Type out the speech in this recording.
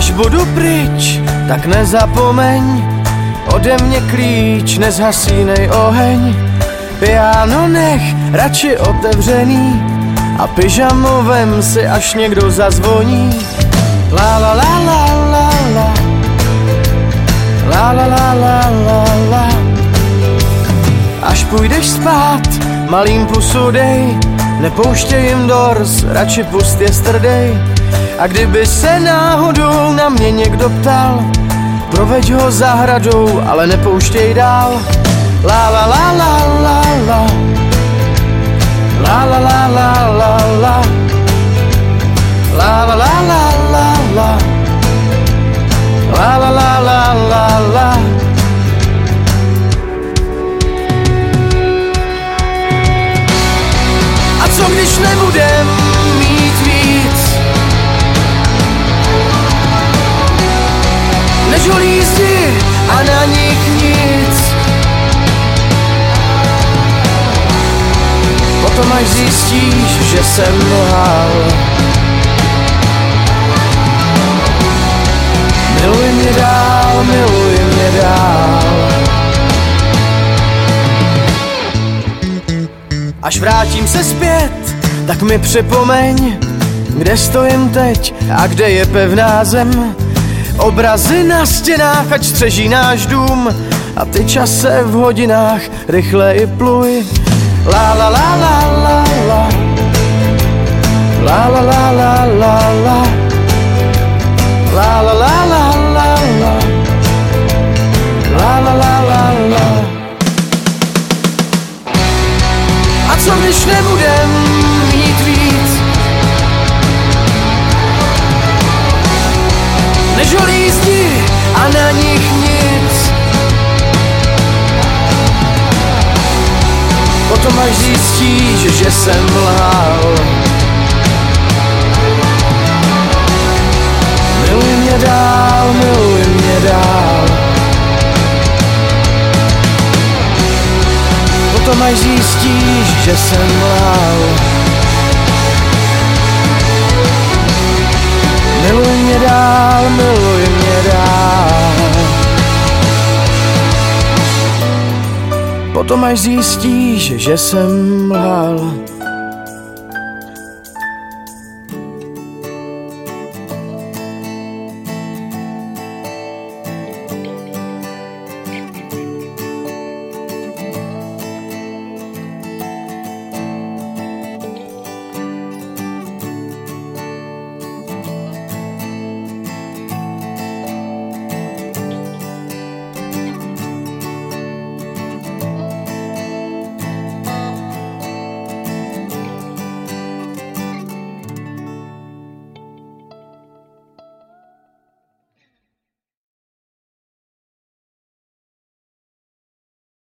Až budu pryč, tak nezapomeň, ode mě klíč, nezhasínej oheň. Piano nech radši otevřený a pyžamo vem si, až někdo zazvoní. La la la la la la, la la la la la la. Až půjdeš spát, malým pusu dej, nepouštěj jim Doors, radši pust Yesterday. A kdyby se náhodou na mě někdo ptal, proveď ho zahradou, ale nepouštěj dál. La la la la la la, la la la la la la, la la la la la la, la la la la la la. A co když nebudem mít víc než holí zdi a na nich nic? Potom až zjistíš, že jsem lhal. Miluj mě dál, miluj mě dál. Až vrátím se zpět, tak mi připomeň, kde stojím teď a kde je pevná zem. Obrazy na stěnách, ať střeží náš dům, a ty čase v hodinách rychle pluj. La la la la la la, la la la la la la, la la la la la la, la la la la la. A co když nebudem mít víc než holí zdi a na nich nic? Potom až zjistíš, že jsem lhal. Miluj mě dál, miluj mě dál. Potom až zjistíš, že jsem lhal. Miluj mě dál, miluj mě dál. Potom až zjistíš, že jsem lhal.